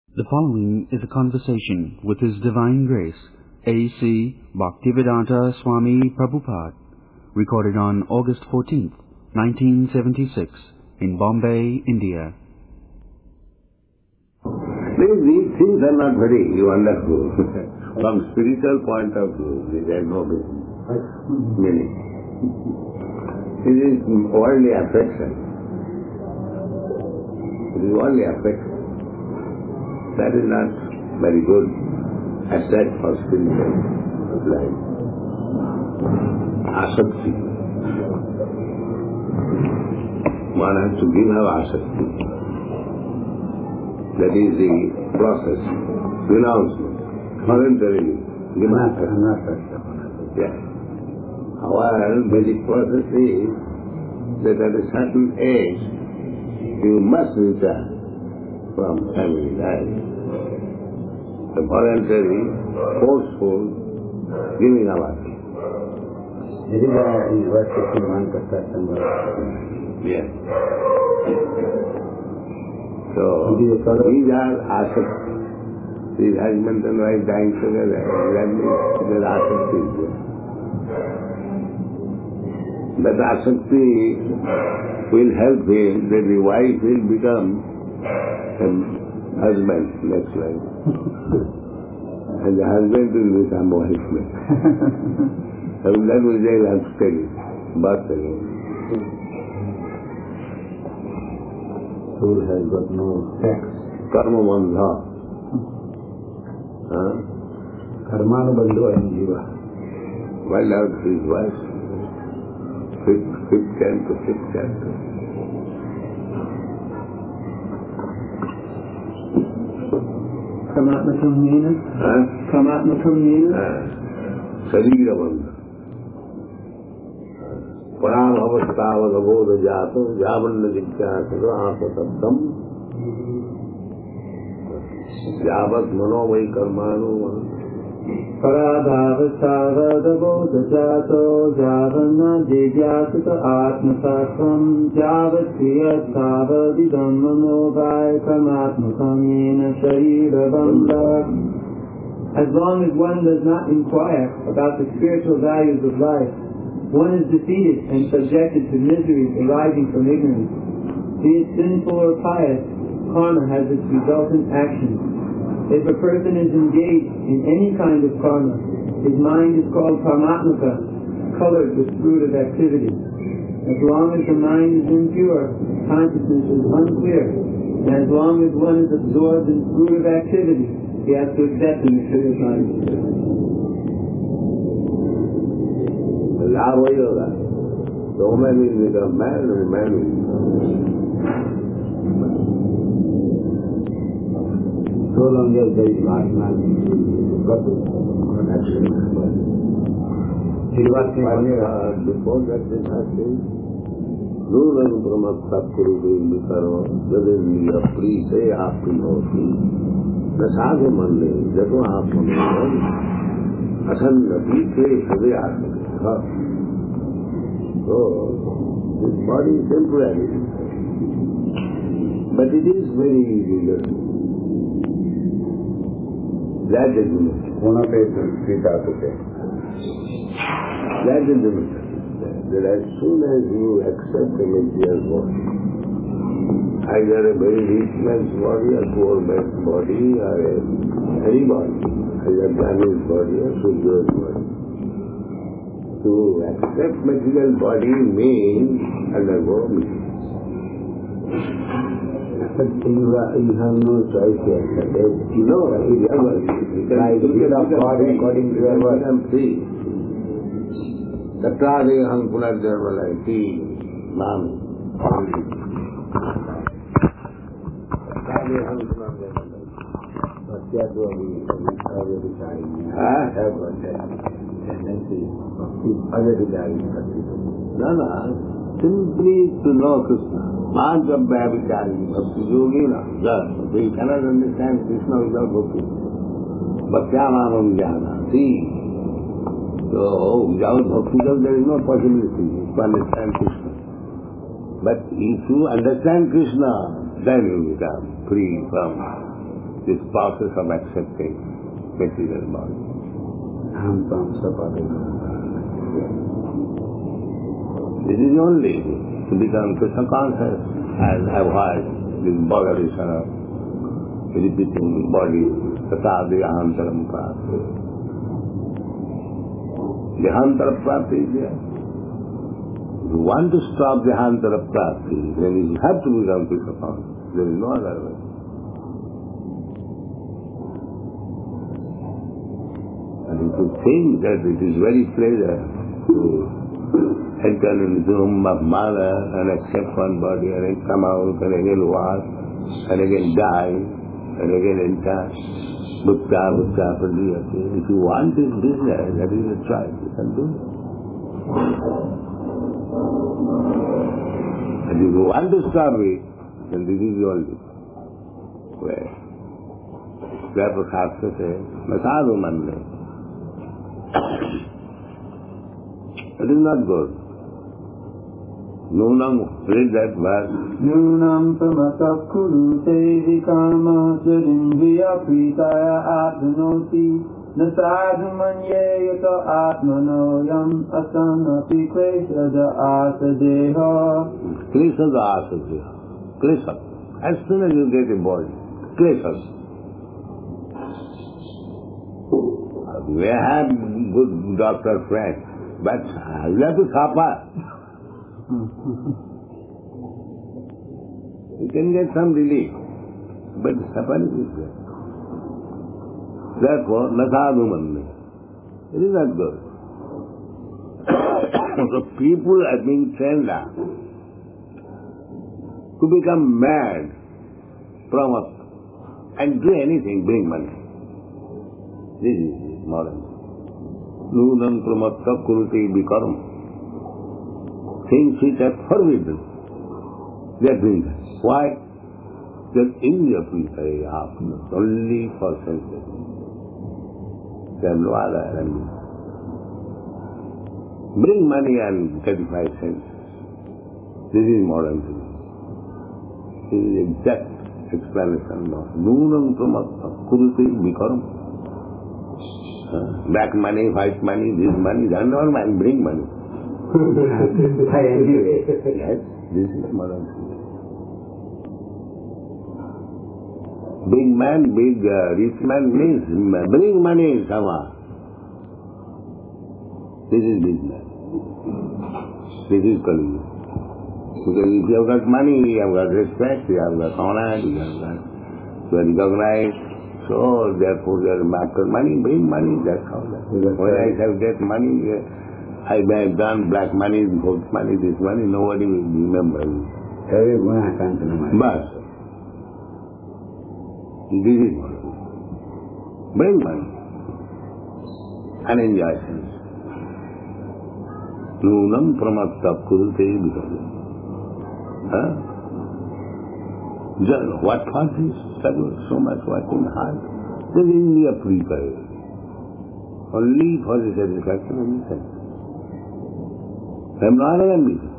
The following is a conversation with His Divine Grace, A.C. Bhaktivedanta Swami Prabhupada, recorded on August 14th, 1976, in Bombay, India. These things are not very wonderful. From spiritual point of view, there is no meaning. It is worldly affection. It is worldly affection. That is not very good asset for spiritual life. Asakti. One has to give up asakti. That is the process. Renouncement. Voluntarily. Yes. Our basic process is that at a certain age you must retire from family life. The voluntary, forceful giving away. This is in verse 51 का सत्संग. Yes. So these are asakti. These husband and wife dying together, exactly their asakti is there. That asakti will help him that the wife will become a husband next life. And the husband will become wife next. And that will they have to tell it. But Soul has got no sex. Karma bandha. Karmanu bandho and jiva. While out his wife, fifth canto. Kamatmakam nena? Kamatmakam nena? Sarira bandha. Param avastavad abodha jato, javanna jityasado apasabdam, javat manomai karmanu. Paradavastavad abodha jato, javanna jityasado atmasakam, javat kriyastavad manovai kamatmakam nena sharira bandha. As long as one does not inquire about the spiritual values of life, one is defeated and subjected to miseries arising from ignorance. Be it sinful or pious, karma has its resultant action. If a person is engaged in any kind of karma, his mind is called karmatmaka, colored with fruit of activity. As long as the mind is impure, consciousness is unclear, and as long as one is absorbed in fruit of activity, he has to accept the material body. लाभ वही होगा तो मैं भी become man and man will So long as there is Atma, got to before that this has been Nūran Brahma Sapkuru Devi Karo Jadeniya Pri Se Aapki Moti Nasage Manne Jato Aap Manne Asan Nabi Ke Hade Aatma. So, this body is temporary, but it is very real. That is the matter. That is the matter. That as soon as you accept a material body, either a very rich man's body, a poor man's body, or any body, either Brahmin's body or Sudya's body, to accept material body means undergo misery. You have no choice to accept it. No, you can of body according to your word. See, Tattade Hang Punarjanmalai, see, Mami. Tattade Hang Punarjanmalai. That's what we are deciding. Have got that. Simply to know Krishna. Not the Bhavicari, Bhakti Yogina. Just, we cannot understand Krishna without Bhakti. Bhakti-amanam jnana. See, so without Bhakti there is no possibility to understand Krishna. But if you understand Krishna, then you become free from this process of accepting material body. This is only to become Krishna conscious and avoid this botheration of repeating body, tasadi ahantaram prapti. The ahantara prapti is there. If you want to stop the ahantara prapti, then you have to become Krishna conscious. There is no other way. And if you think that it is very pleasure to enter into the room of Maya and accept one body and then come out and again wash and again die and again enter Bhutta Pradiyate. If you want this business, that is a choice. You can do it. And if you want to stop it, then this is the only way. Therefore Shastra says, Nasadu manne. It is not good. Nunam, read that verse. Nunam pramata kurute vikama sarindriya pritaya atmanoti nasadu manye yata atmanoyam asanati kleshaja asadeha. Kleshaja asadeha. Klesha. As soon as you get a body, kleshas. We have good doctor friends, but you have to suffer. You can get some relief, but suffering is there. Therefore, nasadu manne. It is not good. So people are being trained now to become mad from up and do anything, bring money. This is modern. Nunam pramatta kuruti bikaram. Things which are forbidden, they are doing that. Why? That India Pritaya only for senses. They have no other ambition. Bring money and satisfy senses. This is modern thing. This is exact explanation of Nunam pramatta kuruti bikaram. Black money, white money, this money, that all man, bring money. Yes, this is modern thing. Big man, big rich man means bring money somehow. This is business. This is Kali. Because if you have got money, you have got respect, you have got honor, you are recognized. So therefore you are after money, bring money, that's how. When I shall get money, I may have done black money, gold money, this money, nobody will remember me. But this is money. Bring money and enjoy sense. Nunam pramatta kurute bikaram. What fault is so much working hard? This is India Pritaya. Only for the satisfaction of the sense. I am not an ambition.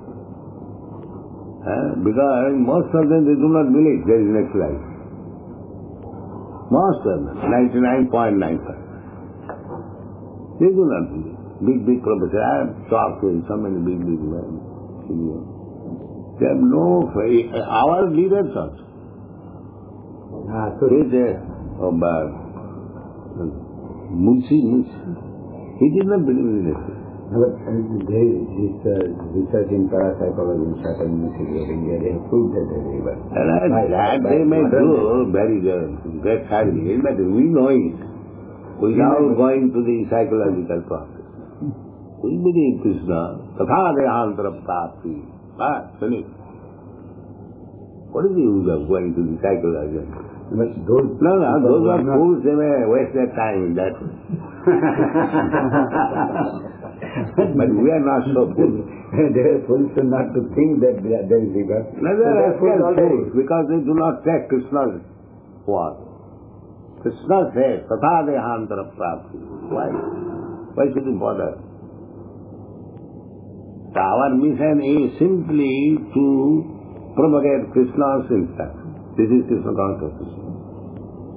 Because most of them, they do not believe there is next life. Most of them, 99.95. They do not believe. Big professors, I have talked with so many big men. They have no faith. Our leaders also. Munshi, he did not believe in it. But this research in parapsychology in certain universities of India, they have proved that they were. That they may do very great studies, but we know it without going to the psychological process. We believe Krishna, tatha dehantara prapti. Finish. What is the use of going to the psychological? But those are fools, they may waste their time in that. But we are not so fools. They are fools not to think that there is rebirth. No, they are fools because they do not take Krishna's word. Krishna says, tatha dehantara prapti. Why? Why should you bother? So our mission is simply to propagate Krishna's instruction. This is Krishna consciousness.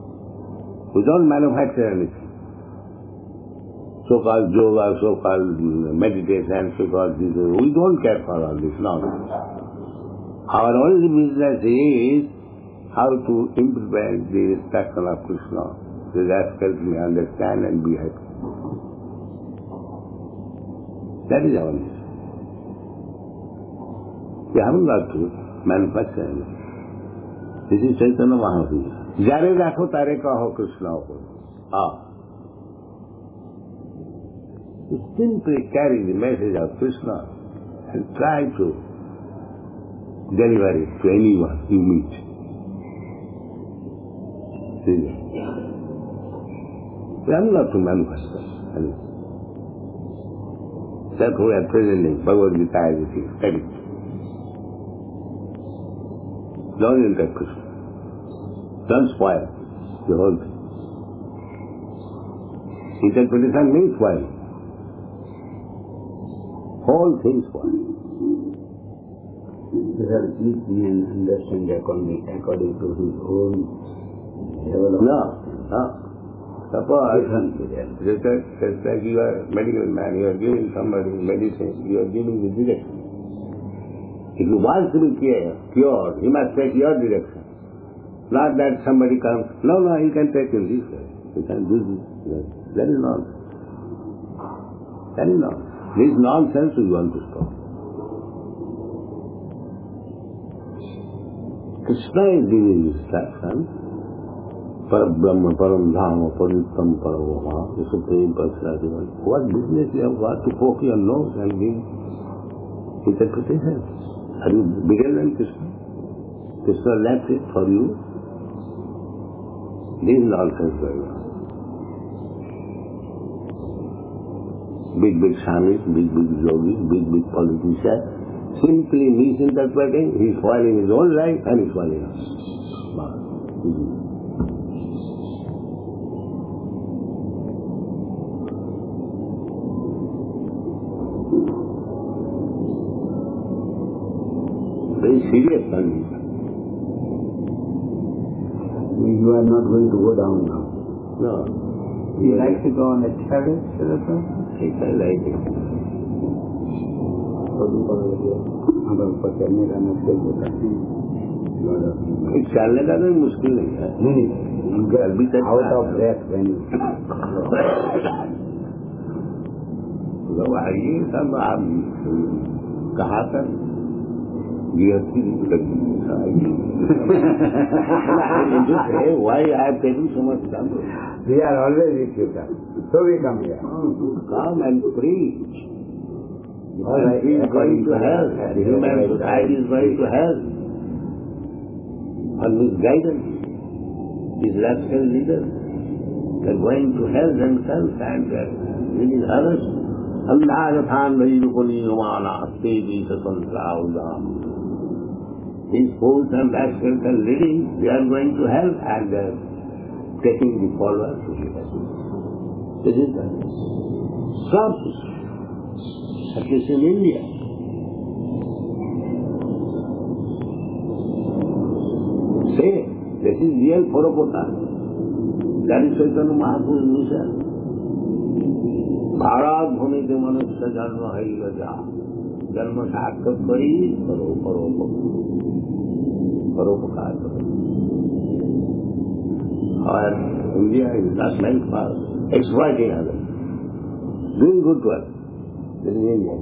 We don't manufacture anything. So-called yoga, so-called meditation, so-called this. We don't care for all this nonsense. Our only business is how to implement the instruction of Krishna. The rascals may understand and be happy. That is our mission. We haven't got to manufacture anything. This is Chaitanya Mahaprabhu. Jare rakho tare kaho Krishna ho. You simply carry the message of Krishna and try to deliver it to anyone you meet. We are not to manufacture anything. Therefore we are presenting Bhagavad Gita as it is. Study. Don't enter Krishna. Don't spoil the whole thing. Interpretation means spoil. Whole thing spoil. Each man understands according to his own level of... No. Suppose, just like you are a medical man, you are giving somebody medicine, you are giving the direction. If you want to be cured, you must take your direction. Not that somebody comes, no, you can take in this way. You can do this. That is nonsense. That is nonsense. This nonsense we want to stop. Krishna is giving instruction. Parabrahma, Paramdhama, Parittam, Paravama, the Supreme Personality. What business you have got to poke your nose and give interpretation? Are you bigger than Krishna? Krishna left it for you. This is nonsense going on. Big swamis, big yogis, big politicians, simply misinterpreting, he is spoiling his own life and he is spoiling us. Very serious condition. You are not going to go down now. No. You like to go on the terrace, Philippa? I like it. चलने का कोई मुश्किल नहीं है. Out of breath when you... लोग आइए सब आप कहा कर गृहस्थी why I have taken so much time? We are always with you, sir. So we come here. Come and preach. Right. He is going to hell. The human society is going to hell. On his guidance, his rascal leaders, they are going to hell themselves and it is others. Andhagathan Vairukuni Yamana Devi Satantraudam. These fools and rascals are leading, they are going to hell and they are taking the followers to hell. This is the stop. At least in India. Say, this is real Prabhupada. That is Chaitanya Mahaprabhu's mission. Bharat bhumite manusya janma haiva ja. Janma sakshat kari paropakar karo. Or India is not meant for exploiting others. Doing good work. This is India.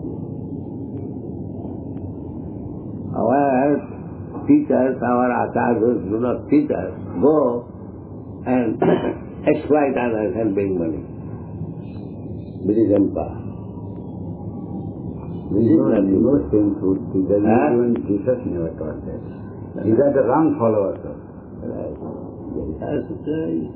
Our teachers, our acharyas do not teach us. Go and exploit others and bring money. British Empire. This is not no same truth. Even Jesus never taught that. These are the wrong followers. Right. As you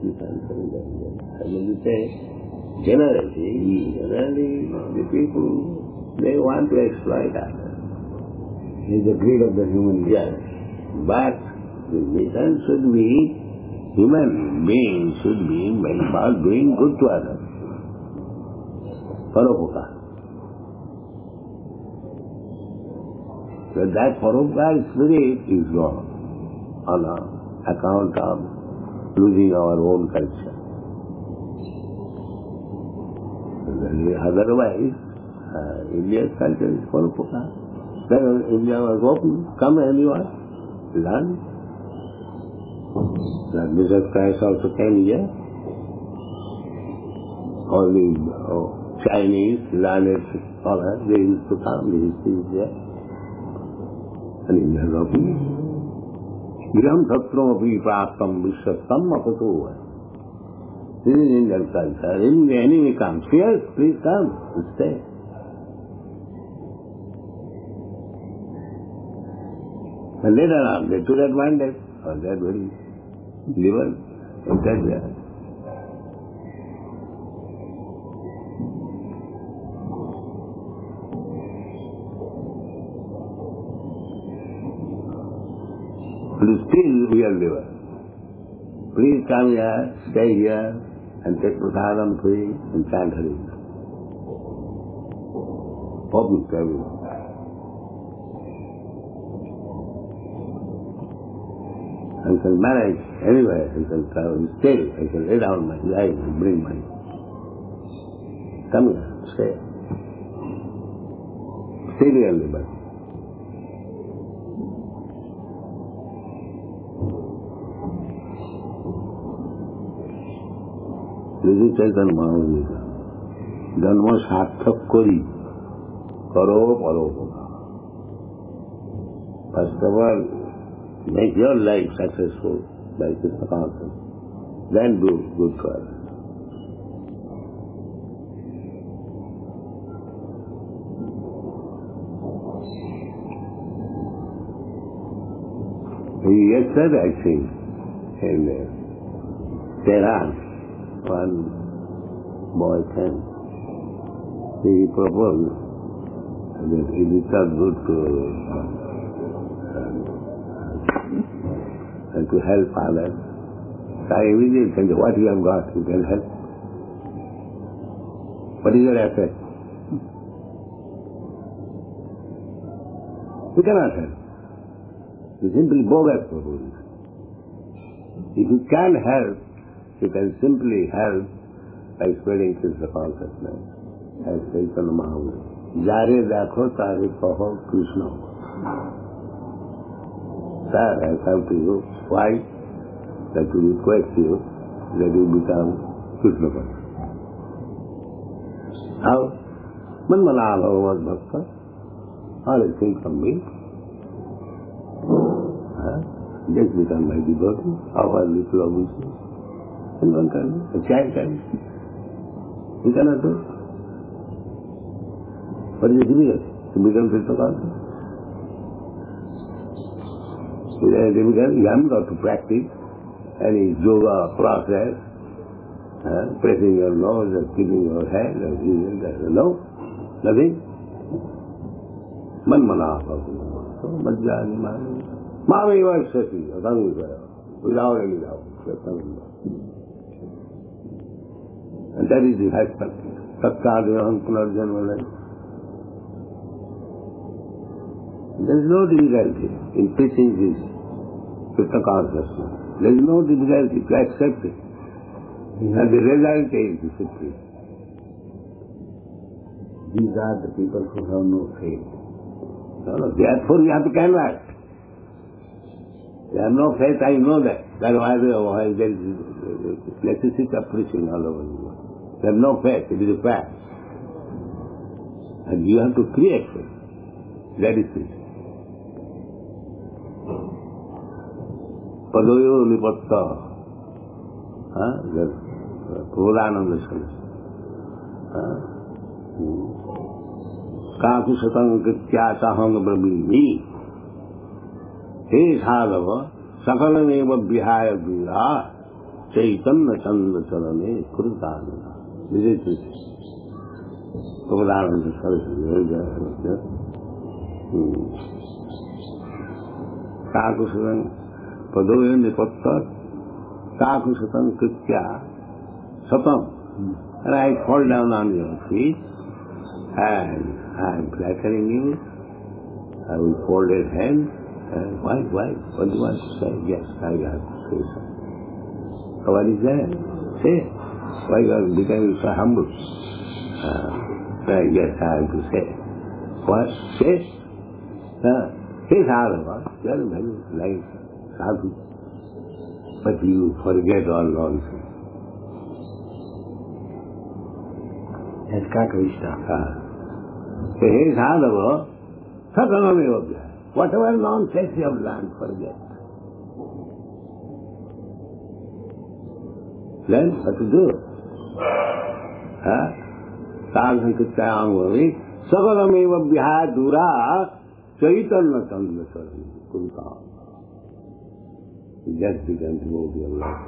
say, generally, the people, they want to exploit others. It is the greed of the human being. Yes. But the mission should be, human beings should be made for doing good to others. Paropakar. So that Paropakar spirit is gone on account of losing our own culture. Otherwise, India's culture is full of Pukka. Then India was open, come anyone, learn. Jesus Christ also came here. All the Chinese learned scholars, they used to come, the history is there. And India is open. Idam Satram Api Praptam Vishwatam Apatova. This is Indian culture. If the enemy comes, yes, please come and stay. And later on, they took advantage of that very level and that there. But still we are liver. Please come here, stay here, and take prasadam free and chant Hari. Public service. I can manage anywhere, I can travel, still I can lay down my life and bring money. Come here, stay. Stay here, liver. This is Chaitanya Mahaprabhu. Dhanma sarthak kori, karo paropoka. First of all, make your life successful by Krishna consciousness. Then do good for others. Yesterday, I think, in Tehran, one boy came. He proposed that it is not good to help others. So I immediately said, what you have got, you can help. What is your effort? You cannot help. You simply bogus proposal. If you can't help, you can simply help by spreading Krishna consciousness. As Chaitanya Mahaprabhu. Jare dakho tare kaho Krishna. Sir, I come to you. Why? That to request you that you become Krishna conscious. How? Manmana Bhagavad Bhakta. All is thing from me. Just become my devotee. How are little obviously? And one can, a child can. You cannot do it. What is it difficult to become Krishna conscious? It is difficult. You haven't got to practice any yoga process, pressing your nose or keeping your head or using that. No, nothing. Manmana Bhagavad. So, Majjani Mani. Mami Varsati, without any doubt. And that is the high practice. Sattadhyam Punarjanma. There is no difficulty in preaching this Krishna consciousness. There is no difficulty to accept it. And the result is discipline. These are the people who have no faith. Therefore we have to canvass. They have no faith, I know that. That's why there is necessity of preaching all over the world. They have no faith, it is a fact. And you have to create faith. That is it. Padoyo Nipatta. Pradhananda Salas. Kaku Satang Kritya Tahang Brahmini. He Sadhava, Sakalameva Vihaya Vira, Chaitanya Chanda Chalane, Krutanana. This is it. Pradhananda Salas. Kaku Satang Padoyo Nipatta, Kaku Satang Kritya Satam. And I fall down on your feet and I am flattering you. I will fold his hand. Why? What do you want to say? Yes, I have to say something. So what is that? Say it. Why you are becoming so humble? I guess I have to say. What? Say? Say sadhava, you are very like sadhu. But you forget all nonsense. As Kakrishna. Say, hey sadhava, sakanamevabhya. Whatever nonsense you have learned, forget. Learn what to do. Sadhankittayangvavi sakalamevabhya dura chaitanya chandra sarvi kunta. Just become devotee of love.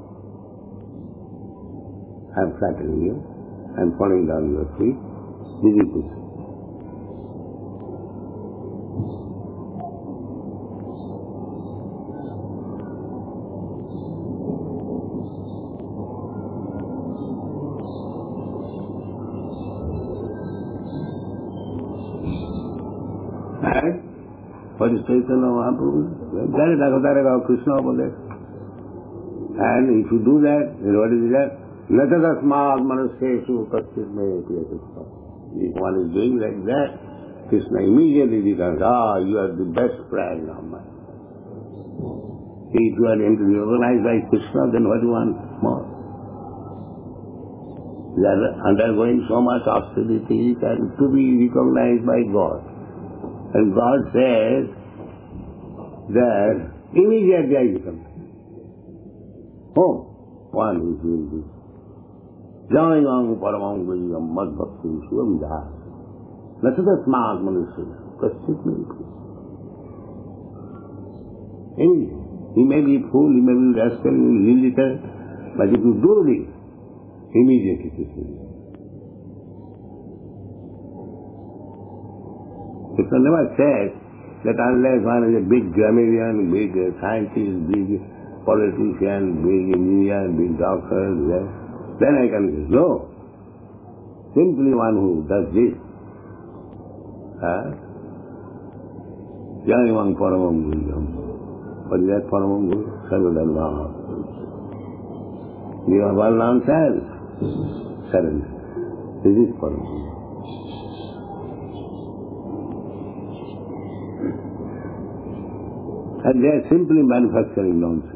I am flattering you. I am falling down your feet. This is it. What is Chaitanya Mahaprabhu? That is Akatarega Krishna over there. And if you do that, then what is that? Natatasmad manaseshu kastisme krishna. If one is doing like that, Krishna immediately becomes, you are the best friend of mine. If you are recognized by Krishna, then what do you want more? You are undergoing so much austerity and to be recognized by God. And God says that immediately I become. One who is doing this. Janayang paramam vijayam mad bhakti shivam dhar. Nasatasmad manusya. Kaschit me. He may be fool, he may be rascal, illiterate, but if you do this, immediately it will. Krishna never says that unless one is a big grammarian, big scientist, big politician, big engineer, big doctor, then I can say, no. Simply one who does this. Janayang paramam vijayam. What is that paramam vijayam? Sarvadharma. You have all nonsense. Surrender. This is paramam vijayam. And they are simply manufacturing nonsense.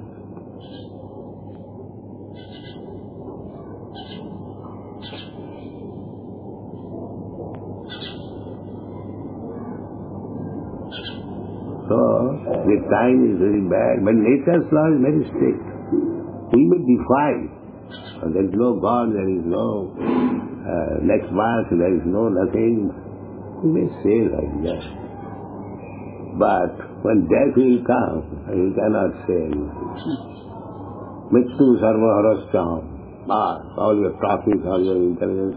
So, the time is very bad, but nature's law is very strict. We may defy. There is no God, there is no next birth, there is no nothing. We may say like that. But when death will come, he cannot say anything. Mittu sarva harascham. All your profits, all your intelligence,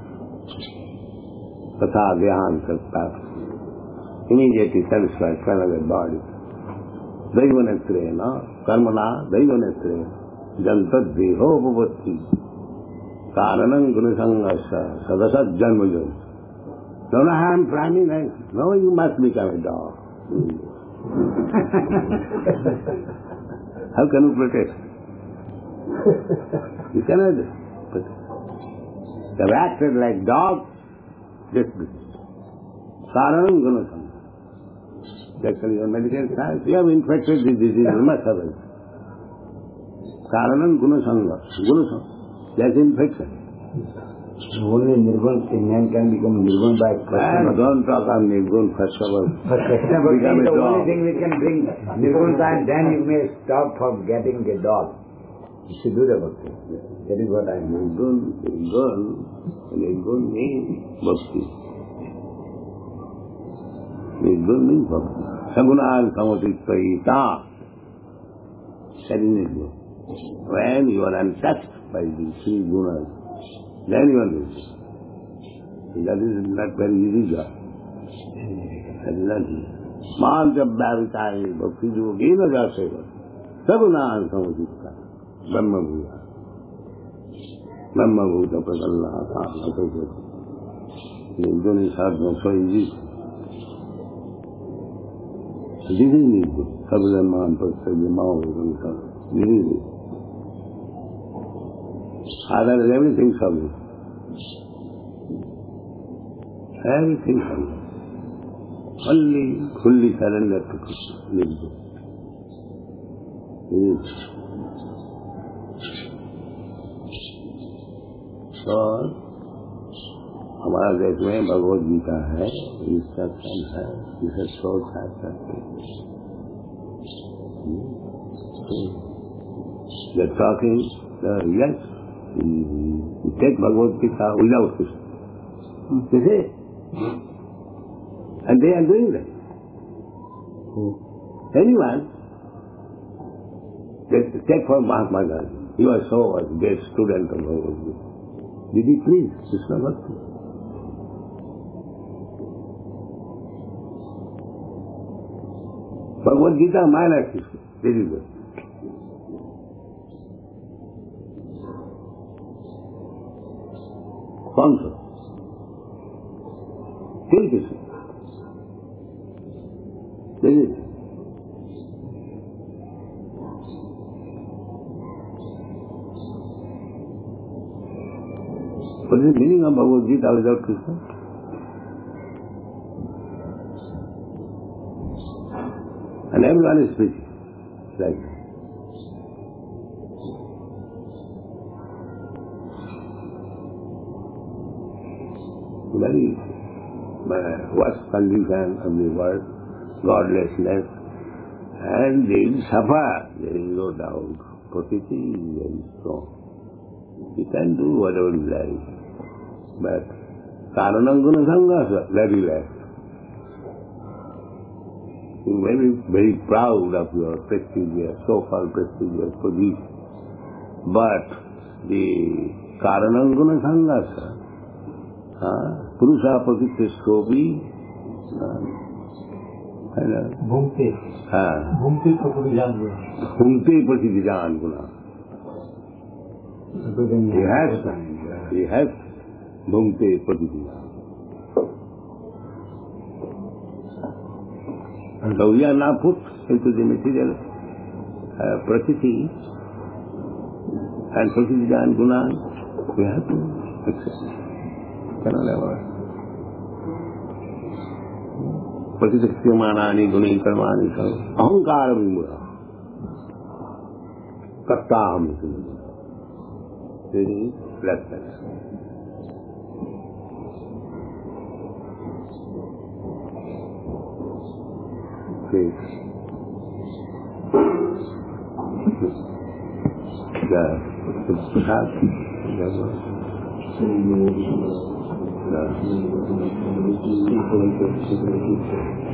tatha dhyan tatta. Immediately satisfied for another body. Daivanetrena, karmana, daivanetrena, jantad deho bhavati, karanam gunasangasya, sadasat janmajan. No, I am planning like, no, you must become a dog. How can you protest? You cannot protest. They have acted like dogs, just karanam gunasangasya. Actually, your medical science, you have infected this disease, you must have it. Karanam gunasanga. Gunasanga. That's infection. Only Nirgun, man can become Nirgun by Krishna. Don't talk of Nirgun first of all. But Krishna will be the only thing we can bring Nirgun and then you may stop from getting a dog. You should do the bhakti. That is what I mean. Nirgun means bhakti. Nirgun means bhakti. Sagunan samatitvayita. That is Nirgun. When you are untouched by these three gunas, then you are Nirgun. That is not very easy job. That is not easy. Maan jab bhavitaye bhakti yogena jaseva. Sagunan samatitvayita. Brahma bhuya. Brahma bhuta pradallata. Nirgun is not so easy. This is Nirgun. Sabhaman Pasya Mao Vedanta. This is it. Other than everything Sabha. Everything comes. Only fully surrender to Krishna. Live there. और हमारा देश में भगवद गीता है, instruction है, जिसे सोच है करते। They're talking, yes, take Bhagavad Gita without Krishna. They say, and they are doing that. Anyone, take for Mahatma Gandhi. He was so a great student of Bhagavad Gita. Did he please Krishna Bhakti? Bhagavad Gita minus Krishna. This is it. Concept. Kill Krishna. This is it. What is the meaning of Bhagavad Gita without Krishna? And everyone is preaching like that. Very worst condition of the world, godlessness, and they will suffer, there is no doubt. Prakriti is very strong. You can do whatever you like. But Karananguna Sangha, very less. You may be very proud of your prestigious, so-called prestigious position. But the Karananguna Sangha, Purusha Prakritishkopi, Bhumte Prakritijaan Guna. He has Bhumte Prakritijaan. So we are now put into the material Prakriti and Prakritijaan Guna. We have to accept. Cannot ever. Prakriti Guni Karmani Ahankara Vimura Kattaham very less than that. The